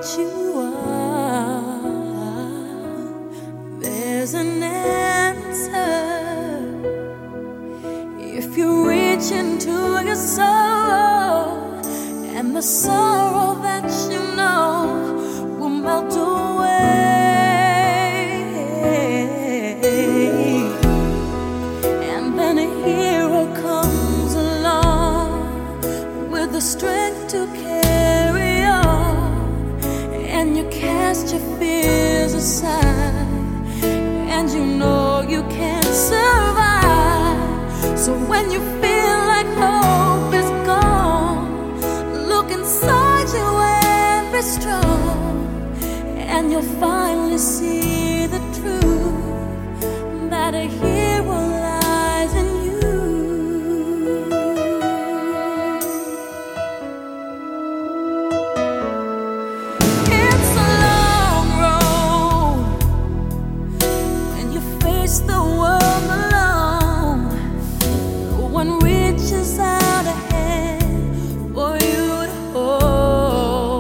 you are, there's an answer. If you reach into your soul, and the sorrow that you know will melt away, and then a hero comes along with the strength to carry on, and you cast your fears aside, and you know you can survive. So when you feel like hope is gone, look inside you and be strong, and you'll finally see the truth that a hero lies in you. It's a long road when you face the world alone. No one reaches out a hand for you to hold.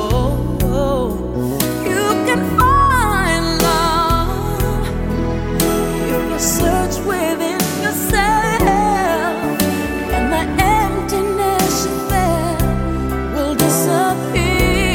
You can find love if you search within yourself, and the emptiness you felt will disappear.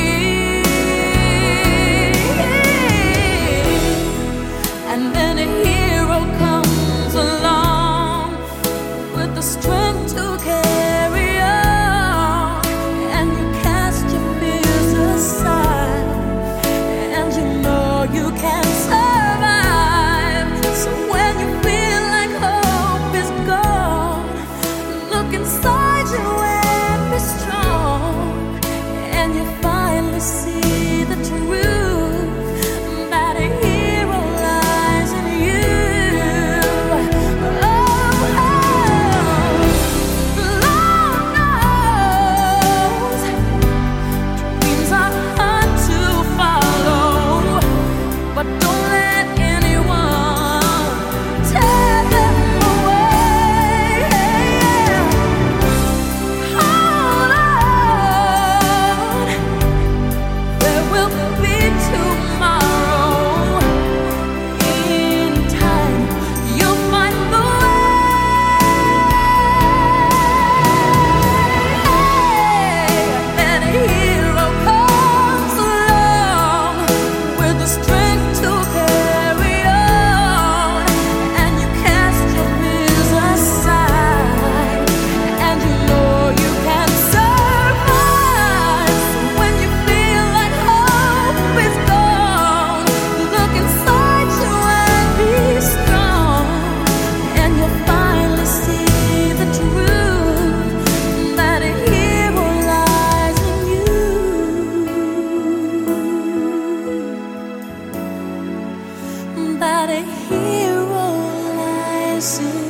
And then a hero comes along with the strength to carry on, and you cast your fears aside, and you know you can survive. So when you feel like hope is gone, look inside you and be strong, and you finally see the truth that a hero lies in you. Lord knows dreams are hard to follow, but don't let anyone tear them away. Hold on, there will be tomorrow. In time, you'll find the way. And a hero comes along with the strength to carry on, and you cast your fears aside, and you know you can survive. So when you feel like hope is gone, look inside you and be strong, and you'll finally see the truth that a hero lies in you. That a hero lies in you.